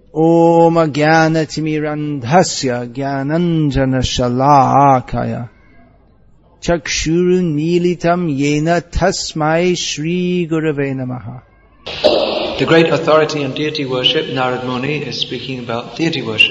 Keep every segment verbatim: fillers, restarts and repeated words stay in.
Om Jnanatimirandhasya Jnananjana Shalakaya Chakshurun Militam Yena Tasmai Shri Gurave Namaha. The great authority on deity worship, Narad Muni, is speaking about deity worship.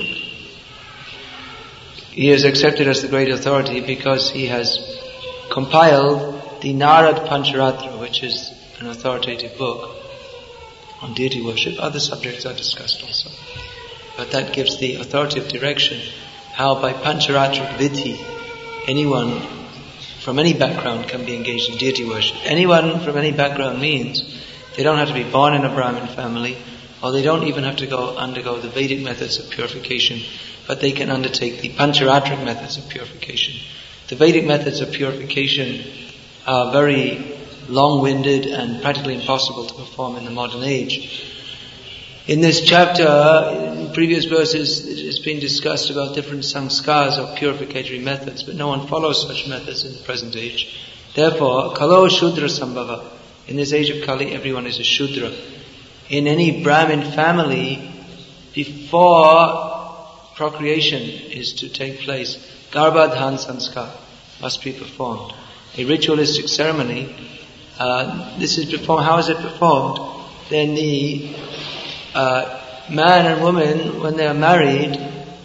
He is accepted as the great authority because he has compiled the Narad Pancharatra, which is an authoritative book on deity worship. Other subjects are discussed also. But that gives the authoritative direction how by Pancharatric Vidhi anyone from any background can be engaged in deity worship. Anyone from any background means they don't have to be born in a Brahmin family, or they don't even have to go undergo the Vedic methods of purification, but they can undertake the Pancharatric methods of purification. The Vedic methods of purification are very long-winded and practically impossible to perform in the modern age. In this chapter, in previous verses, it has been discussed about different sanskars or purificatory methods, but no one follows such methods in the present age. Therefore, Kalo Shudra Sambhava. In this age of Kali, everyone is a Shudra. In any Brahmin family, before procreation is to take place, Garbhadhan Sanskar must be performed. A ritualistic ceremony. Uh, this is performed. How is it performed? Then the uh, man and woman, when they are married,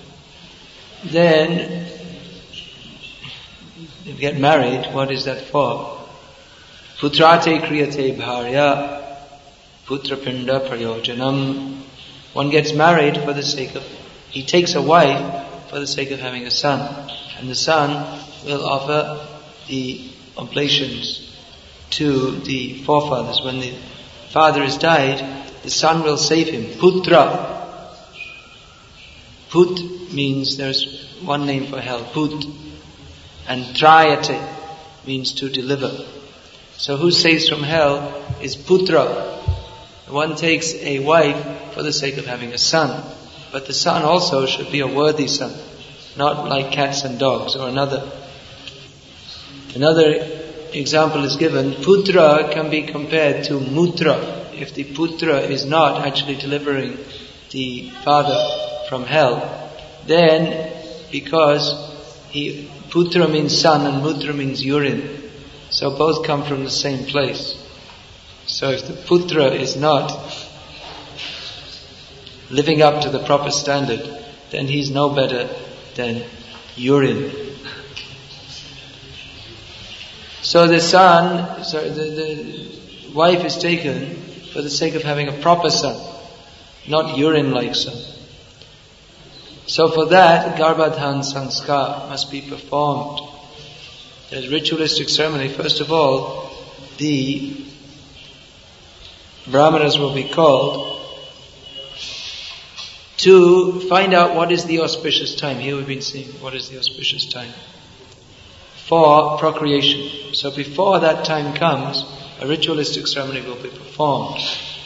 then they get married. What is that for? Putrate kriyate bharya, putrapinda prayojanam. One gets married for the sake of, he takes a wife for the sake of having a son, and the son will offer the oblations to the forefathers. When the father has died, the son will save him. Putra. Put means there's one name for hell, Put. And Trayate means to deliver. So who saves from hell is Putra. One takes a wife for the sake of having a son. But the son also should be a worthy son, not like cats and dogs or another. Another example is given. Putra can be compared to Mutra. If the Putra is not actually delivering the father from hell, then because he, Putra means son and Mutra means urine, so both come from the same place. So if the Putra is not living up to the proper standard, then he's no better than urine. So the son, sorry, the, the wife is taken for the sake of having a proper son, not urine-like son. So for that, Garbhadhan Sanskar must be performed. There's ritualistic ceremony. First of all, the Brahmanas will be called to find out what is the auspicious time. Here we've been seeing what is the auspicious time for procreation. So before that time comes, a ritualistic ceremony will be performed.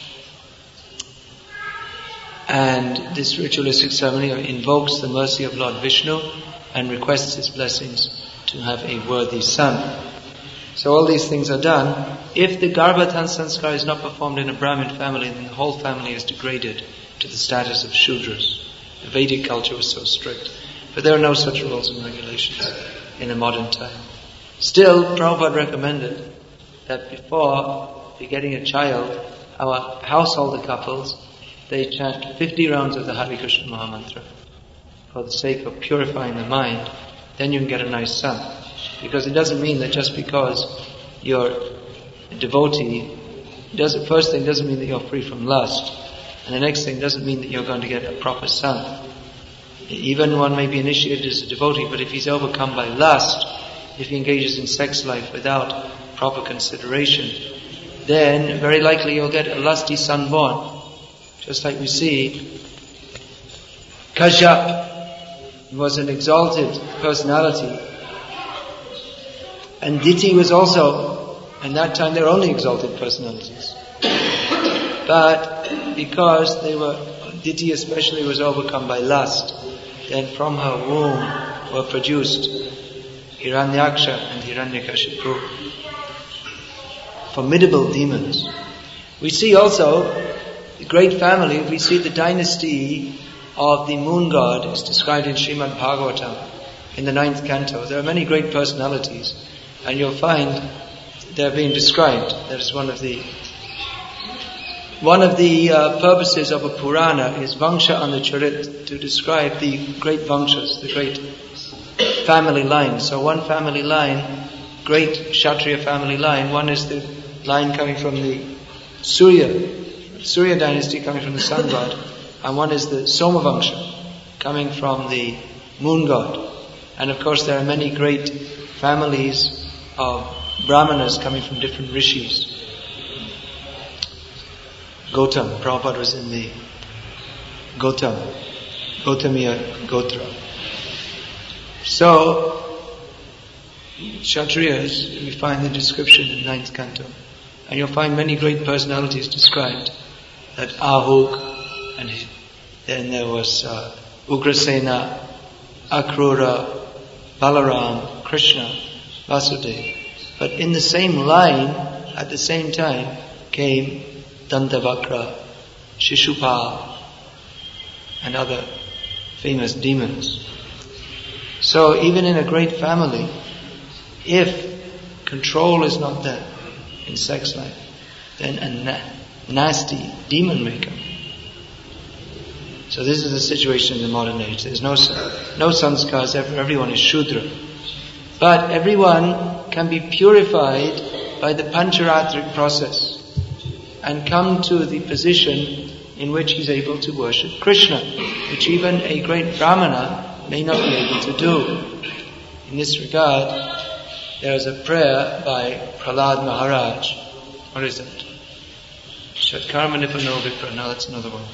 And this ritualistic ceremony invokes the mercy of Lord Vishnu and requests his blessings to have a worthy son. So all these things are done. If the Garbhadhan Sanskar is not performed in a Brahmin family, then the whole family is degraded to the status of Shudras. The Vedic culture was so strict. But there are no such rules and regulations in a modern time. Still, Prabhupada recommended that before begetting a child, our householder couples, they chant fifty rounds of the Hare Krishna Mahamantra for the sake of purifying the mind. Then you can get a nice son. Because it doesn't mean that just because you're a devotee, does, first thing doesn't mean that you're free from lust. And the next thing doesn't mean that you're going to get a proper son. Even one may be initiated as a devotee, but if he's overcome by lust, if he engages in sex life without proper consideration, then very likely you'll get a lusty son born. Just like we see, Kashyap was an exalted personality, and Diti was also, and that time they were only exalted personalities. But because they were, Diti especially was overcome by lust, then from her womb were produced Hiranyaksha and Hiranyakashipu, formidable demons. We see also the great family, if we see the dynasty of the moon god is described in Srimad Bhagavatam in the ninth canto. There are many great personalities, and you'll find they're being described. That is one of the one of the uh, purposes of a Purana is Vangsha Anucharit, to describe the great Vangshas, the great family line. So one family line, great Kshatriya family line, one is the line coming from the Surya, Surya dynasty coming from the sun god, and one is the Somavangsha coming from the moon god. And of course there are many great families of Brahmanas coming from different rishis. Gautam, Prabhupada was in the Gautam, Gautamiya Gotra. So, Kshatriyas, we find the description in ninth canto. And you'll find many great personalities described. That Ahuk, and then there was uh, Ugrasena, Akrura, Balaram, Krishna, Vasudeva. But in the same line, at the same time, came Dantavakra, Shishupal, and other famous demons. So even in a great family, if control is not there in sex life, then a na- nasty demon may come. So this is the situation in the modern age. There's no no sanskars, everyone is Shudra. But everyone can be purified by the Pancharatric process and come to the position in which he's able to worship Krishna, which even a great Brahmana may not be able to do. In this regard, there is a prayer by Prahlad Maharaj. What is that? Shatkarma Nipano Vipra. No, that's another one.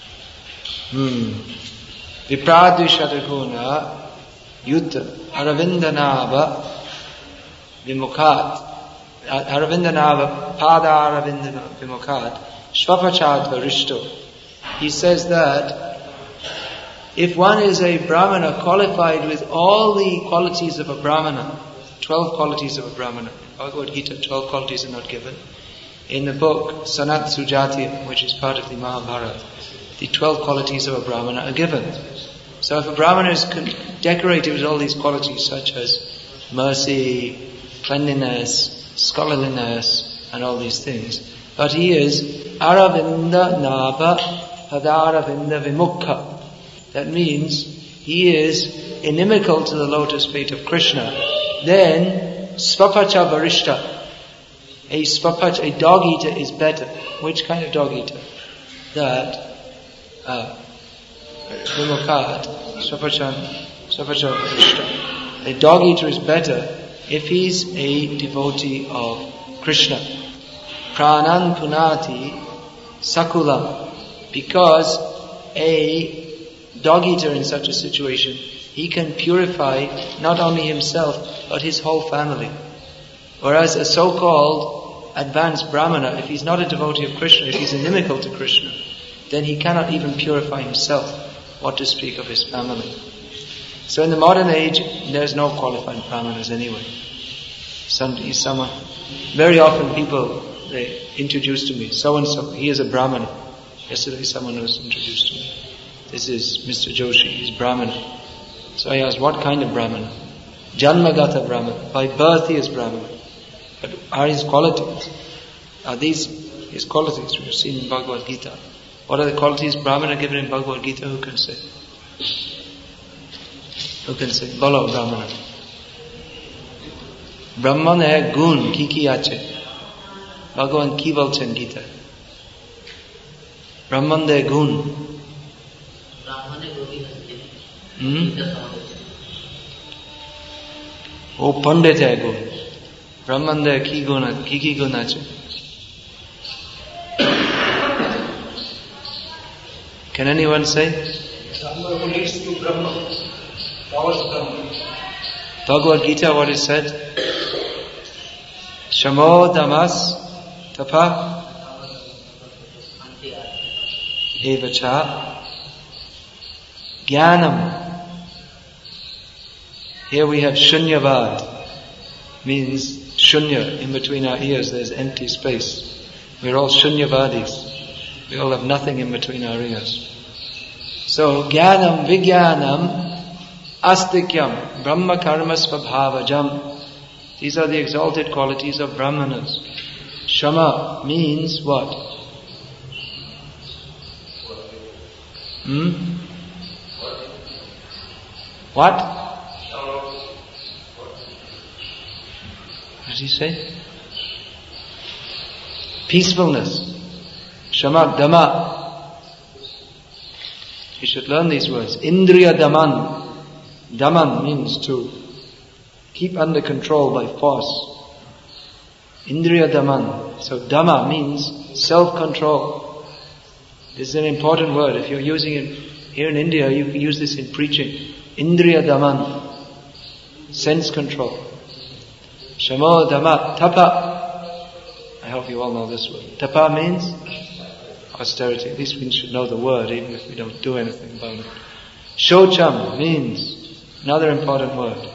Hmm. Vipradvi Shatakuna Yutta Aravindanava Vimukhat Aravindanava Pada Aravindana Vimukhat Shvapachad Varishto. He says that if one is a Brahmana qualified with all the qualities of a Brahmana, twelve qualities of a Brahmana, in Bhagavad Gita, twelve qualities are not given. In the book Sanat Sujati, which is part of the Mahabharata, the twelve qualities of a Brahmana are given. So if a Brahmana is decorated with all these qualities such as mercy, cleanliness, scholarliness, and all these things, but he is Aravinda Nava Padaravinda Vimukha. That means he is inimical to the lotus feet of Krishna. Then Svapacha Varishta. A Svapach, a dog eater is better. Which kind of dog eater? That uh Vimukhat, Svapacha Svapacha Varishta. A dog eater is better if he's a devotee of Krishna. Pranan Punati Sakulam. Because a dog eater in such a situation, he can purify not only himself, but his whole family. Whereas a so-called advanced Brahmana, if he's not a devotee of Krishna, if he's inimical to Krishna, then he cannot even purify himself, what to speak of his family. So in the modern age, there's no qualified Brahmanas anyway. Some, someone, very often people, they introduce to me, so-and-so, he is a Brahmana. Yesterday someone was introduced to me. This is Mister Joshi, he's Brahmana. So I asked, what kind of Brahmana? Janmagata Brahmana. By birth he is Brahmana. But are his qualities? Are these his qualities we have seen in Bhagavad Gita? What are the qualities Brahmana given in Bhagavad Gita? Who can say? Who can say? Bolo Brahmana. Brahman hai gun, ki ki ache. Bhagavan ki bolchen Gita. Brahman hai gun. Hmm? O Pandit hai gun. Brahman hai ki guna, ki ki guna ache. Can anyone say? Brahma relates to Brahma. Powers of Brahma. Bhagavad Gita, what is said? Shamo damas tapa evacha jnanam. Here we have shunyavad, means shunya, in between our ears there's empty space. We're all shunyavadis. We all have nothing in between our ears. So, Jnanam, Vijnanam, Astikyam, Brahma Karma Svabhavajam. These are the exalted qualities of Brahmanas. Shama means what? Hmm? What? What does he say? Peacefulness. Shama, Dhamma. You should learn these words. Indriya Daman. Daman means to keep under control by force. Indriya Daman. So Dhamma means self-control. This is an important word. If you're using it here in India, you can use this in preaching. Indriya Daman. Sense control. Shamo Dhamma. Tapa. I hope you all know this word. Tapa means austerity. At least we should know the word, even if we don't do anything about it. Shocham means another important word.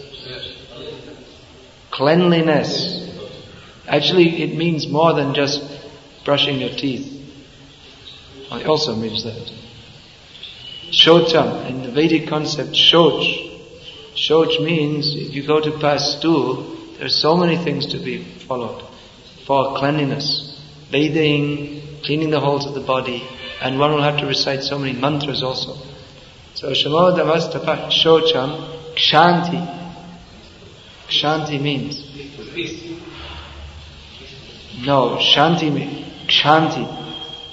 Cleanliness. Actually, it means more than just brushing your teeth. It also means that. Shocham, in the Vedic concept, shoch. Shoch means, if you go to pass stool, there are so many things to be followed for cleanliness. Bathing, cleaning the holes of the body, and one will have to recite so many mantras also. So, Shamo Dhammastapa, Shocham, Kshanti. Kshanti means? No, Shanti means, Kshanti.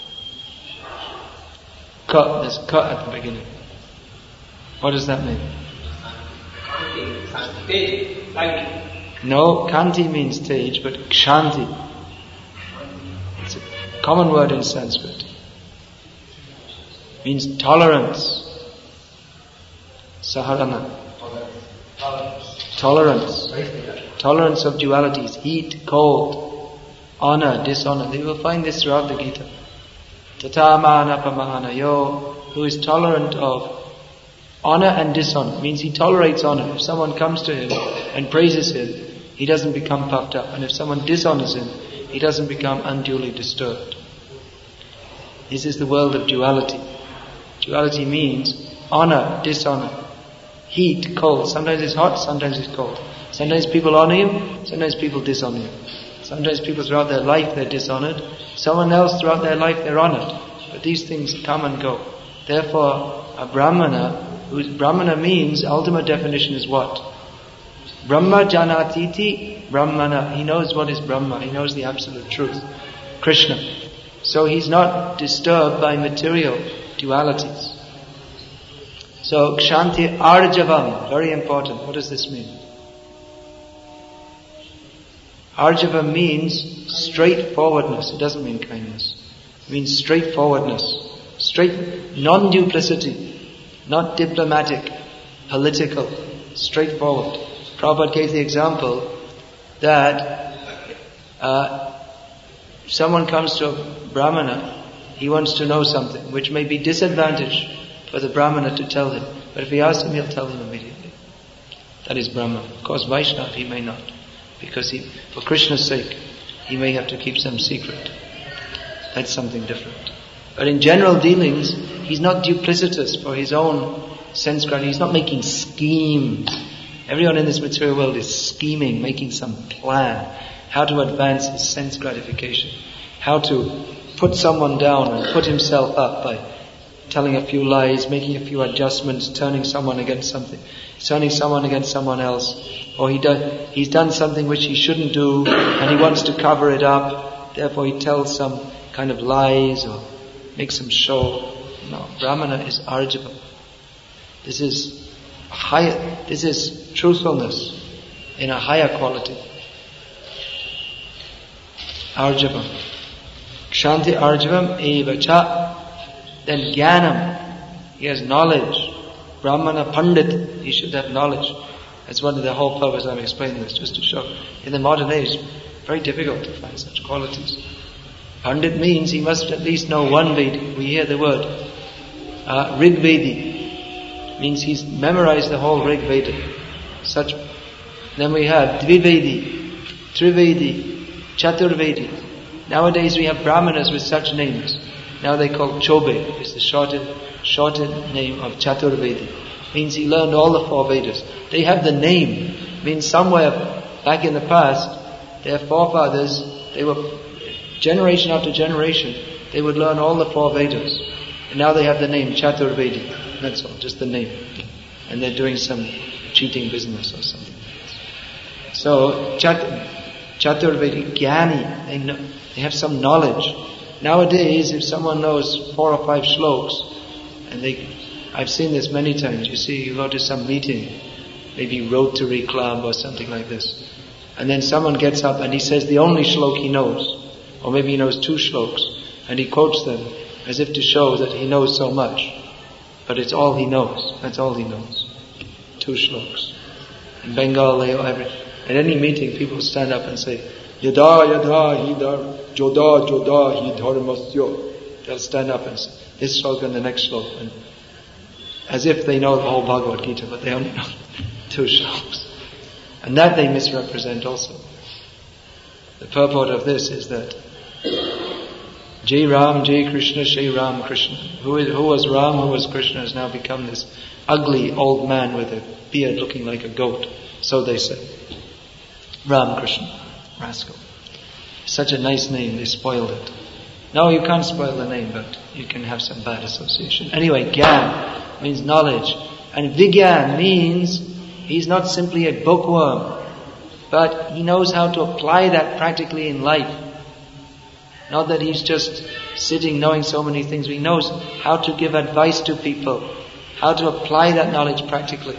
Ka, there's ka at the beginning. What does that mean? No, Kanti means stage, but Kshanti. It's a common word in Sanskrit. It means tolerance. Saharana. Tolerance. Tolerance of dualities. Heat, cold, honor, dishonor. You will find this throughout the Gita. Tatamana pamahanayo, who is tolerant of honor and dishonor. Means he tolerates honor. If someone comes to him and praises him, he doesn't become puffed up. And if someone dishonors him, he doesn't become unduly disturbed. This is the world of duality. Duality means honor, dishonor, heat, cold. Sometimes it's hot, sometimes it's cold. Sometimes people honor you, sometimes people dishonor you. Sometimes people throughout their life they're dishonored. Someone else throughout their life they're honored. But these things come and go. Therefore, a Brahmana, whose Brahmana means, ultimate definition is what? Brahma janatiti Brahmana. He knows what is Brahma. He knows the absolute truth. Krishna. So he's not disturbed by material dualities. So, Kshanti Arjavam. Very important. What does this mean? Arjava means straightforwardness. It doesn't mean kindness. It means straightforwardness. Straight, non-duplicity. Not diplomatic, political, straightforward. Prabhupada gave the example that uh, if someone comes to a Brahmana, he wants to know something which may be disadvantage for the Brahmana to tell him. But if he asks him, he'll tell him immediately. That is Brahma. Of course, Vaishnava, he may not. Because he, for Krishna's sake, he may have to keep some secret. That's something different. But in general dealings, he's not duplicitous for his own sense gratification. He's not making schemes. Everyone in this material world is scheming, making some plan. How to advance his sense gratification. How to put someone down and put himself up by telling a few lies, making a few adjustments, turning someone against something, turning someone against someone else. Or he does, he's done something which he shouldn't do and he wants to cover it up. Therefore he tells some kind of lies or makes some show. No, Brahmana is Arjava. This is higher, this is truthfulness in a higher quality. Arjavam. Kshanti Arjavam eva cha. Then Jnanam. He has knowledge. Brahmana Pandit. He should have knowledge. That's one of the whole purpose I'm explaining this, just to show. In the modern age, very difficult to find such qualities. Pandit means he must at least know one Veda. We hear the word uh, Rig Vedi. Means he's memorized the whole Rig Veda. Such. Then we have Dvivedi, Trivedi, Chaturvedi. Nowadays we have Brahmanas with such names. now they call Chobe, is the shortened, shortened name of Chaturvedi. Means he learned all the four Vedas. They have the name. Means somewhere back in the past, their forefathers, they were, generation after generation, they would learn all the four Vedas. And now they have the name Chaturvedi. That's all, just the name. And they're doing some cheating business or something. So, Chat, Chaturvedi, Jnani, they, know, they have some knowledge. Nowadays, if someone knows four or five shlokas, and they, I've seen this many times, you see, you go to some meeting, maybe Rotary Club or something like this, and then someone gets up and he says the only shlok he knows, or maybe he knows two shlokas, and he quotes them as if to show that he knows so much. But it's all he knows. That's all he knows. Two shlokas. In Bengal, they every, at any meeting, people stand up and say, Yada yada hidar, joda joda hidharmasya. They'll stand up and say, this shloka and the next shloka. And as if they know the whole Bhagavad Gita, but they only know two shlokas. And that they misrepresent also. The purport of this is that Jai Ram, Jai Krishna, Jai Ram, Krishna. Who, is, who was Ram, who was Krishna, has now become this ugly old man with a beard looking like a goat. So they say. Ram Krishna, rascal. Such a nice name, they spoiled it. No, you can't spoil the name, but you can have some bad association. Anyway, Gyan means knowledge. And Vigyan means he's not simply a bookworm, but he knows how to apply that practically in life. Not that he's just sitting knowing so many things, but he knows how to give advice to people, how to apply that knowledge practically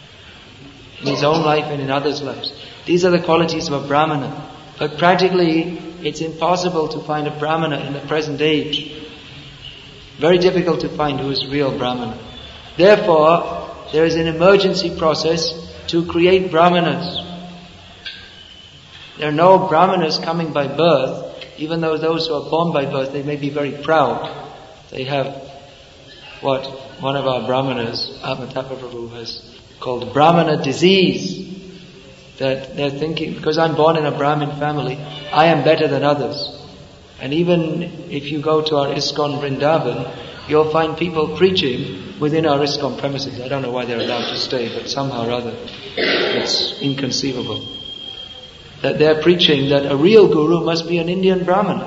in his own life and in others' lives. These are the qualities of a Brahmana. But practically, it's impossible to find a Brahmana in the present age. Very difficult to find who is real Brahmana. Therefore, there is an emergency process to create Brahmanas. There are no Brahmanas coming by birth. Even though those who are born by birth, they may be very proud. They have what one of our Brahmanas, Atmatapa Prabhu, has called Brahmana disease. That they're thinking, because I'm born in a Brahmin family, I am better than others. And even if you go to our ISKCON Vrindavan, you'll find people preaching within our ISKCON premises. I don't know why they're allowed to stay, but somehow or other, it's inconceivable. That they're preaching that a real guru must be an Indian Brahmana.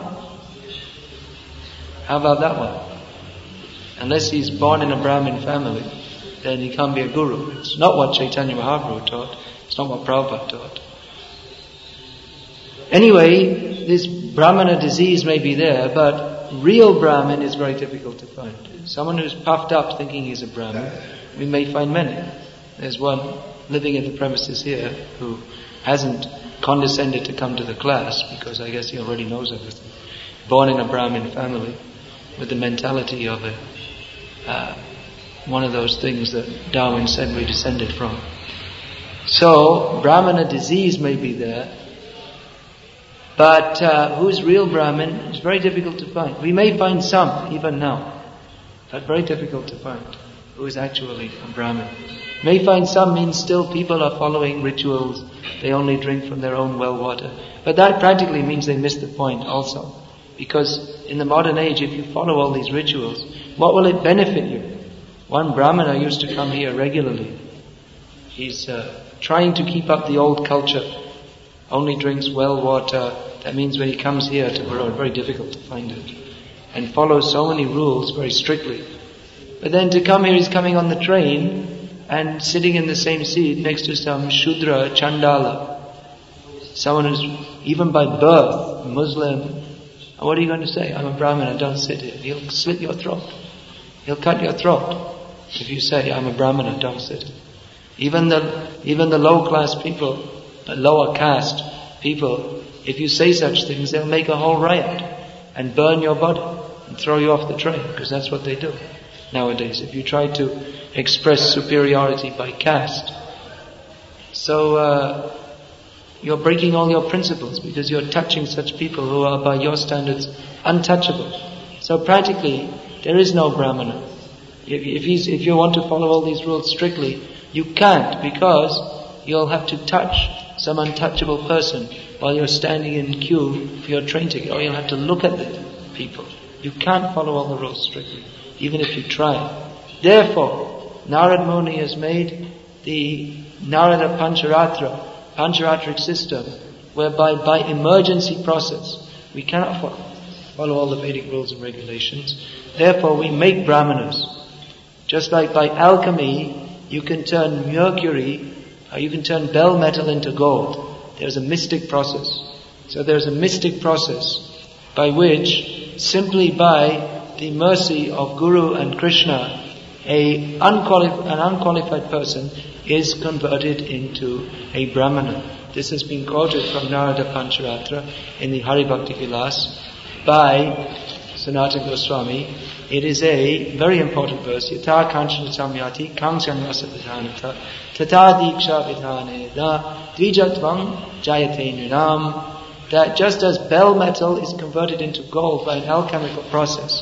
How about that one? Unless he's born in a Brahmin family, then he can't be a guru. It's not what Chaitanya Mahaprabhu taught. It's not what Prabhupada taught. Anyway, this Brahmana disease may be there, but real Brahmin is very difficult to find. Someone who's puffed up thinking he's a Brahmin, we may find many. There's one living in the premises here who hasn't condescended to come to the class because I guess he already knows everything. Born in a Brahmin family with the mentality of a uh, one of those things that Darwin said we descended from. So, Brahmana disease may be there, but uh, who's real Brahmin is very difficult to find. We may find some, even now, but very difficult to find who is actually a Brahmin. May find some means still people are following rituals, they only drink from their own well water. But that practically means they miss the point also. Because in the modern age, if you follow all these rituals, what will it benefit you? One Brahmana used to come here regularly. He's uh, trying to keep up the old culture. Only drinks well water. That means when he comes here to Baroda, very difficult to find it. And follows so many rules very strictly. But then to come here, he's coming on the train and sitting in the same seat next to some Shudra Chandala. Someone who's even by birth Muslim. And what are you going to say? I'm a Brahmana, don't sit here. He'll slit your throat. He'll cut your throat if you say, I'm a Brahmana, don't sit here. Even the, even the low class people, the lower caste people, if you say such things, they'll make a whole riot and burn your body and throw you off the train, because that's what they do nowadays. If you try to express superiority by caste, so uh, you're breaking all your principles because you're touching such people who are by your standards untouchable. So practically, there is no Brahmana. If, if, he's, if you want to follow all these rules strictly, you can't, because you'll have to touch some untouchable person while you're standing in queue for your train ticket, or you'll have to look at the people. You can't follow all the rules strictly, even if you try. Therefore, Narad Muni has made the Narada Pancharatra, Pancharatric system, whereby by emergency process, we cannot follow, follow all the Vedic rules and regulations. Therefore, we make brahmanas. Just like by alchemy, you can turn mercury, or you can turn bell metal into gold. There's a mystic process. So there's a mystic process by which, simply by the mercy of Guru and Krishna, a unqualified, an unqualified person is converted into a brahmana. This has been quoted from Narada Pancharatra in the Hari Bhakti Vilas by Sanatana Goswami. It is a very important verse. Yata kanchana samyati kanchan rasa vidhanata tata diksha vidhaneda dvijatvam jayate nrinam. That just as bell metal is converted into gold by an alchemical process,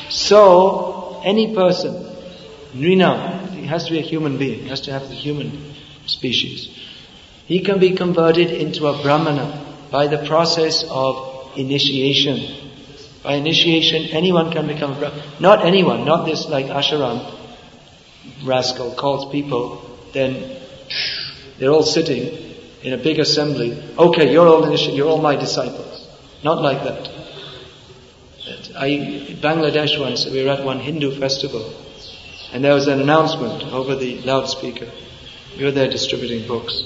so any person, nrinam, he has to be a human being, he has to have the human species, he can be converted into a brahmana by the process of initiation. By initiation, anyone can become a brahmana. Not anyone, not this like Asharam rascal calls people, then they're all sitting in a big assembly. Okay, you're all initiated, you're all my disciples. Not like that. I, in Bangladesh once, we were at one Hindu festival, and there was an announcement over the loudspeaker. We were there distributing books.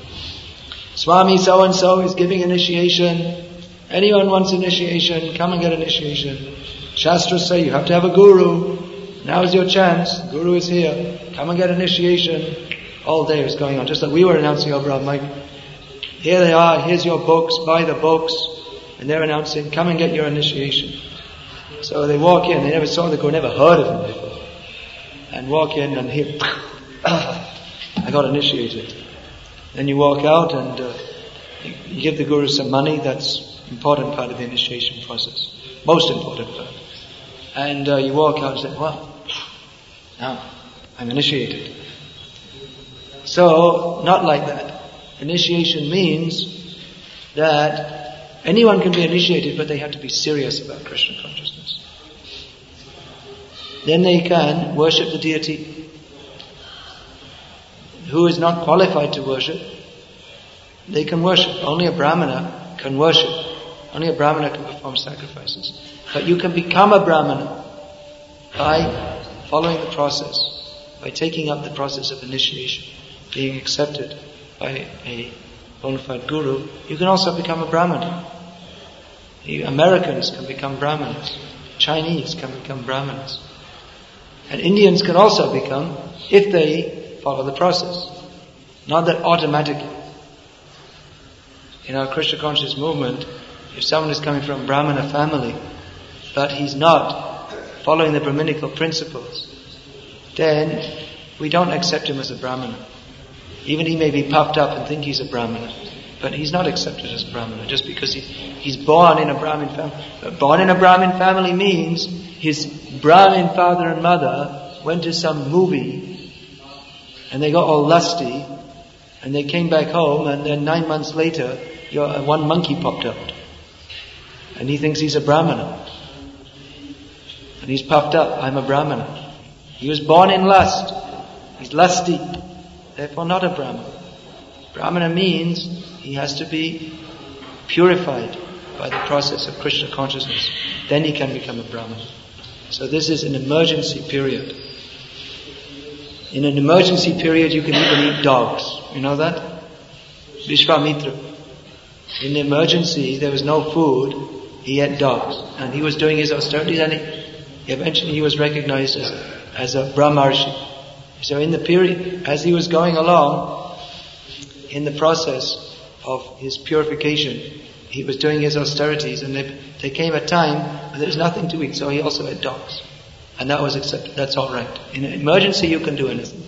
Swami so-and-so is giving initiation. Anyone wants initiation, come and get initiation. Shastras say you have to have a guru. Now is your chance. Guru is here. Come and get initiation. All day it was going on. Just like we were announcing over our mic. Here they are, here's your books, buy the books. And they're announcing, come and get your initiation. So they walk in, they never saw the Guru, never heard of him before. And walk in and hear, I got initiated. Then you walk out and uh, you, you give the Guru some money. That's important part of the initiation process. Most important part. And uh, you walk out and say, well, now I'm initiated. So, not like that. Initiation means that anyone can be initiated, but they have to be serious about Krishna consciousness. Then they can worship the deity. Who is not qualified to worship, they can worship. Only a brahmana can worship. Only a brahmana can perform sacrifices. But you can become a brahmana by following the process, by taking up the process of initiation, being accepted by a bona fide guru. You can also become a brahmana. The Americans can become brahmanas. Chinese can become brahmanas. And Indians can also become, if they follow the process. Not that automatically. In our Krishna conscious movement, if someone is coming from a Brahmana family, but he's not following the Brahminical principles, then we don't accept him as a Brahmana. Even he may be puffed up and think he's a Brahmana, but he's not accepted as a Brahmana just because he, he's born in a Brahmin family. But born in a Brahmin family means his Brahmin father and mother went to some movie and they got all lusty and they came back home, and then nine months later you're, one monkey popped out. And he thinks he's a Brahmana. And he's puffed up, I'm a Brahmana. He was born in lust. He's lusty. Therefore not a Brahmana. Brahmana means he has to be purified by the process of Krishna consciousness. Then he can become a Brahmana. So this is an emergency period. In an emergency period you can even eat dogs. You know that? Vishwamitra. In the emergency there was no food. He ate dogs, and he was doing his austerities, and he, eventually he was recognized as, as a Brahmarshi. So in the period, as he was going along, in the process of his purification, he was doing his austerities, and there, there came a time when there was nothing to eat, so he also ate dogs. And that was accepted, that's alright. In an emergency you can do anything.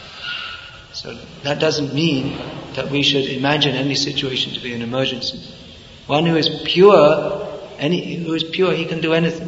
So that doesn't mean that we should imagine any situation to be an emergency. One who is pure, Any, who is pure, he can do anything.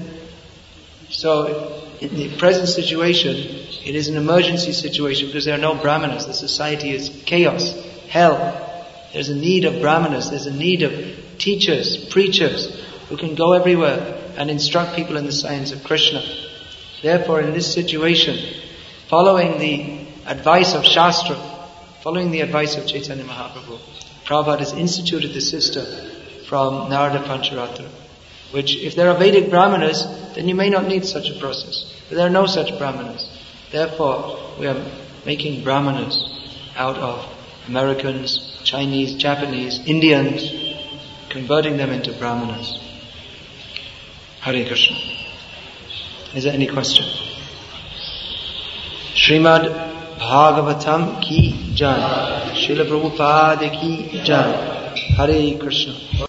So, in the present situation, it is an emergency situation because there are no brahmanas. The society is chaos, hell. There's a need of brahmanas. There's a need of teachers, preachers, who can go everywhere and instruct people in the science of Krishna. Therefore, in this situation, following the advice of Shastra, following the advice of Chaitanya Mahaprabhu, Prabhupada has instituted the system from Narada Pancharatra, which if there are Vedic Brahmanas, then you may not need such a process. But there are no such Brahmanas. Therefore, we are making Brahmanas out of Americans, Chinese, Japanese, Indians, converting them into Brahmanas. Hare Krishna. Is there any question? Srimad Bhagavatam ki jai. Srila Prabhupada ki jai. Hare Krishna.